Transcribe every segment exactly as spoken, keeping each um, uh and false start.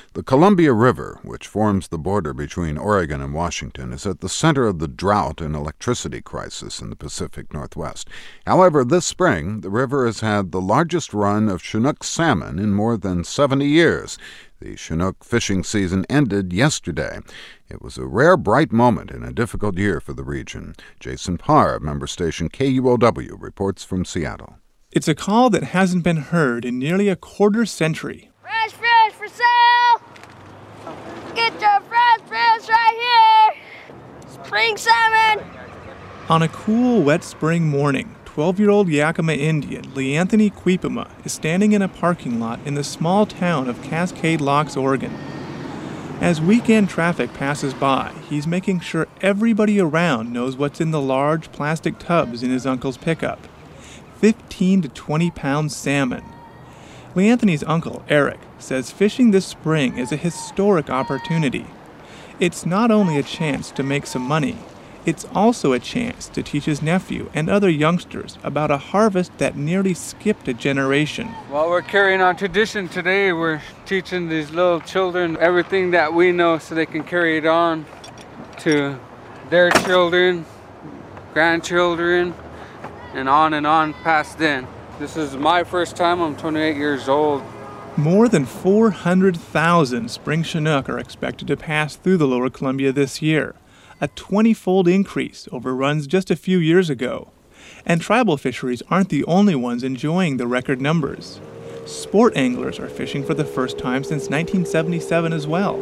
The Columbia River, which forms the border between Oregon and Washington, is at the center of the drought and electricity crisis in the Pacific Northwest. However, this spring, the river has had the largest run of Chinook salmon in more than seventy years. The Chinook fishing season ended yesterday. It was a rare bright moment in a difficult year for the region. Jason Parr of member station K U O W reports from Seattle. It's a call that hasn't been heard in nearly a quarter century. Fresh fish for sale! Get your fresh fish right here! Spring salmon! On a cool, wet spring morning, twelve-year-old Yakima Indian Leanthony Quipema is standing in a parking lot in the small town of Cascade Locks, Oregon. As weekend traffic passes by, he's making sure everybody around knows what's in the large plastic tubs in his uncle's pickup. fifteen to twenty pound salmon. Leanthony's uncle, Eric, says fishing this spring is a historic opportunity. It's not only a chance to make some money, it's also a chance to teach his nephew and other youngsters about a harvest that nearly skipped a generation. While we're carrying on tradition today, we're teaching these little children everything that we know so they can carry it on to their children, grandchildren, and on and on past then. This is my first time. I'm twenty-eight years old. More than four hundred thousand spring Chinook are expected to pass through the Lower Columbia this year, a twenty-fold increase over runs just a few years ago. And tribal fisheries aren't the only ones enjoying the record numbers. Sport anglers are fishing for the first time since nineteen seventy-seven as well.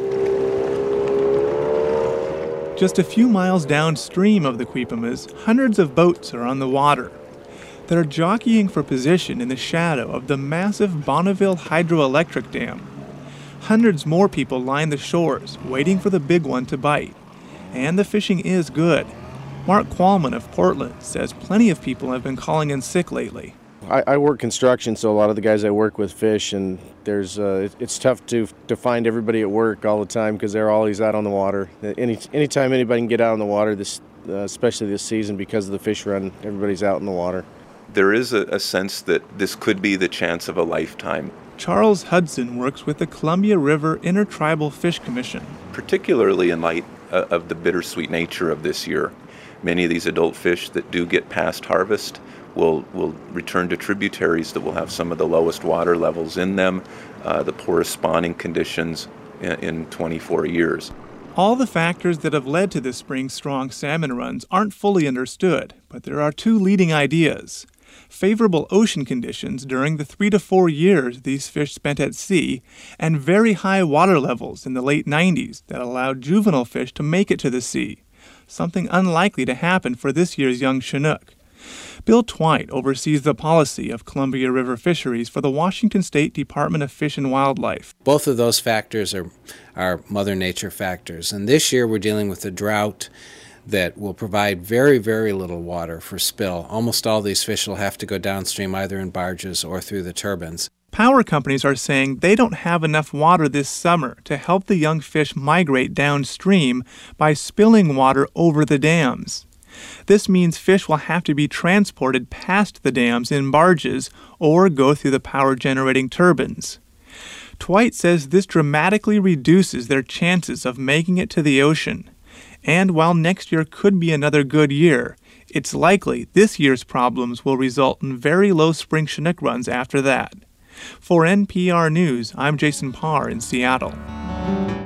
Just a few miles downstream of the Quipemas, hundreds of boats are on the water. They're jockeying for position in the shadow of the massive Bonneville Hydroelectric Dam. Hundreds more people line the shores, waiting for the big one to bite. And the fishing is good. Mark Qualman of Portland says plenty of people have been calling in sick lately. I, I work construction, so a lot of the guys I work with fish, and there's uh, it's tough to to find everybody at work all the time because they're always out on the water. Any anytime anybody can get out on the water, this uh, especially this season because of the fish run, everybody's out in the water. There is a, a sense that this could be the chance of a lifetime. Charles Hudson works with the Columbia River Intertribal Fish Commission. Particularly in light of the bittersweet nature of this year. Many of these adult fish that do get past harvest will will return to tributaries that will have some of the lowest water levels in them, uh, the poorest spawning conditions in, in twenty-four years. All the factors that have led to this spring's strong salmon runs aren't fully understood, but there are two leading ideas. Favorable ocean conditions during the three to four years these fish spent at sea, and very high water levels in the late nineties that allowed juvenile fish to make it to the sea, something unlikely to happen for this year's young Chinook. Bill Twite oversees the policy of Columbia River fisheries for the Washington State Department of Fish and Wildlife. Both of those factors are, are Mother Nature factors, and this year we're dealing with a drought that will provide very, very little water for spill. Almost all these fish will have to go downstream either in barges or through the turbines. Power companies are saying they don't have enough water this summer to help the young fish migrate downstream by spilling water over the dams. This means fish will have to be transported past the dams in barges or go through the power-generating turbines. Twite says this dramatically reduces their chances of making it to the ocean. And while next year could be another good year, it's likely this year's problems will result in very low spring Chinook runs after that. For N P R News, I'm Jason Parr in Seattle.